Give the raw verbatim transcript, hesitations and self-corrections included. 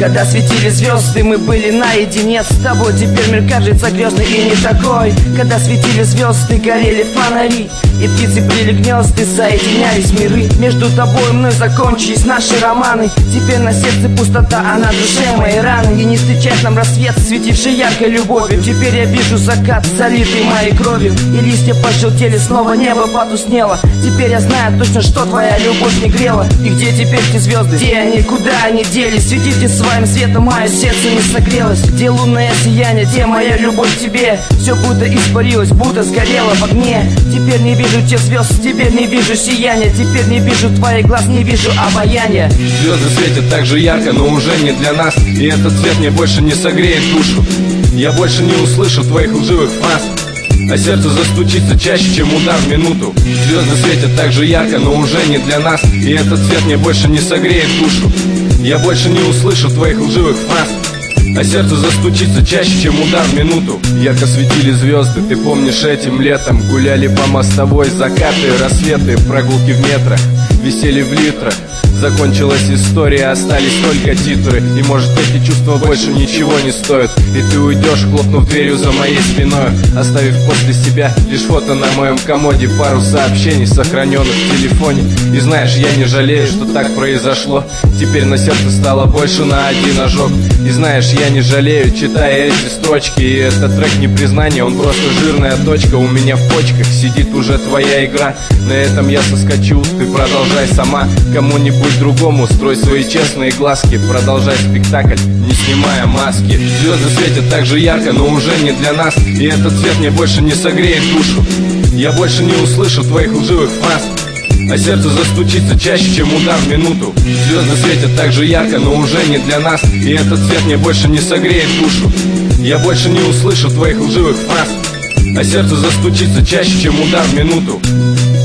Когда светили звезды, мы были наедине с тобой. Теперь мир кажется грезный и не такой. Когда светили звезды, горели фонари, и птицы плели гнезда, соединялись миры. Между тобой и мной закончились наши романы. Теперь на сердце пустота, а на душе мои раны. И не встречает нам рассвет, светивший яркой любовью. Теперь я вижу закат, залитый моей кровью, и листья пожелтели, снова небо потускнело. Теперь я знаю точно, что твоя любовь не грела. И где теперь те звезды? Где они, куда они делись? Светите своим светом, мое сердце не согрелось. Где лунное сияние, где моя любовь к тебе? Все будто испарилось, будто сгорело в огне. Теперь не вижу тех звезд, теперь не вижу сияния. Теперь не вижу твоих глаз, не вижу обаяния. Звезды светят так же ярко, но уже не для нас. И этот свет мне больше не согреет душу. Я больше не услышу твоих лживых фраз, а сердце застучится чаще, чем удар в минуту. Звезды светят так же ярко, но уже не для нас. И этот свет мне больше не согреет душу. Я больше не услышу твоих лживых фраз, а сердце застучится чаще, чем удар в минуту. Ярко светили звезды, ты помнишь, этим летом гуляли по мостовой, закаты, рассветы, прогулки в метрах, висели в литрах. Закончилась история, остались только титры. И может эти чувства больше ничего не стоят. И ты уйдешь, хлопнув дверью за моей спиной, оставив после себя лишь фото на моем комоде, пару сообщений, сохраненных в телефоне. И знаешь, я не жалею, что так произошло. Теперь на сердце стало больше на один ожог. И знаешь, я не жалею, читая эти строчки. И этот трек не признание, он просто жирная точка. У меня в почках сидит уже твоя игра. На этом я соскочу, ты продолжай сама. Кому-нибудь другому строй свои честные глазки. Продолжай спектакль, не снимая маски. Звезды светят так же ярко, но уже не для нас. И этот свет мне больше не согреет душу. Я больше не услышу твоих лживых фраз, а сердце застучится чаще, чем удар в минуту. Звезды светят так же ярко, но уже не для нас. И этот свет мне больше не согреет душу. Я больше не услышу твоих лживых фраз, а сердце застучится чаще, чем удар в минуту.